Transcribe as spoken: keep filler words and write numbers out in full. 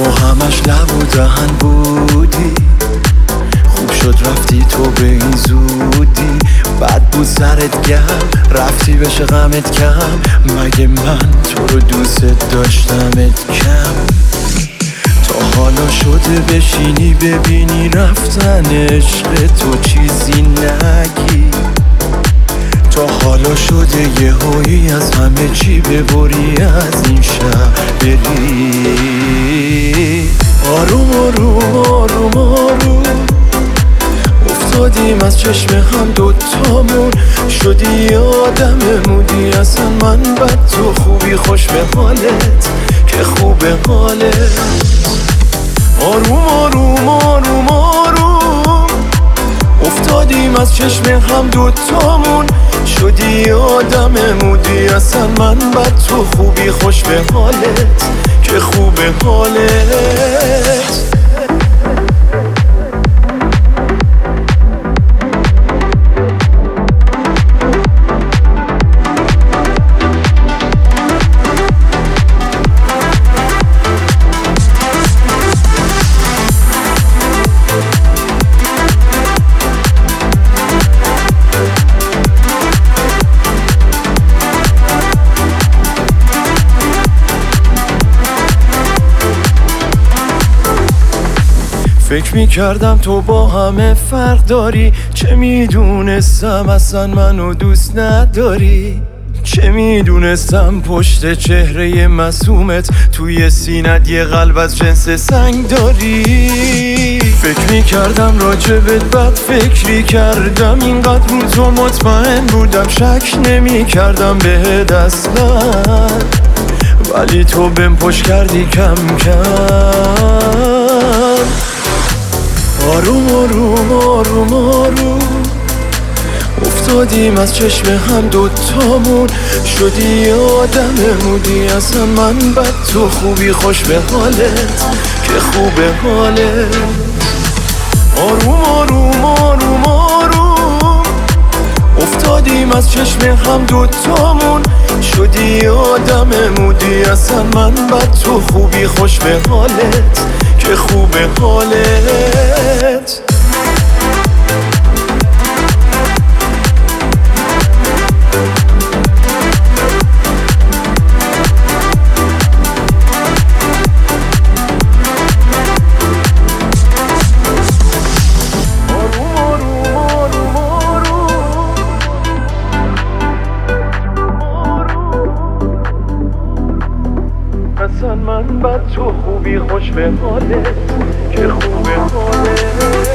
تو همش لب و دهن بودی، خوب شد رفتی تو به این زودی. بد بود سرت گرم رفتی بشه غمت کم، مگه من تو رو دوست داشتمت کم. تا حالا شده بشینی ببینی رفتن عشق تو چیزی نگی، تا حالا شده یه هایی از همه چی ببری از این شهر بری. آروم آروم آروم آروم افتادیم از چشم هم دوتامون، شدی آدم مودی اصلا من بد تو خوبی خوش به حالت که خوبه حالت. آروم آروم آروم آروم افتادیم از چشم هم دوتامون، شدی آدم مودی اصلا من بد تو خوبی خوش به حالت که خوبه حالت. فکر میکردم تو با همه فرق داری، چه میدونستم اصلا منو دوست نداری. چه میدونستم پشت چهره معصومت توی سینت یه قلب از جنس سنگ داری. فکر میکردم راجبت بد فکری کردم، اینقدر رو تو مطمئن بودم شک نمیکردم بهت اصلا، ولی تو بهم پشت کردی کم کم. آروم آروم آروم آروم افتادیم از چشم هم دوتامون، شدی آدم مودی اصلا من بد تو خوبی خوش به حالت که خوبه حالت. آروم آروم آروم آروم افتادیم از چشم هم دوتامون، شدی آدم مودی اصلا من بد تو خوبی خوش به حالت که خوبه حالت. اصلا من بد تو خوبی خوش به حالت که خوبه حالت.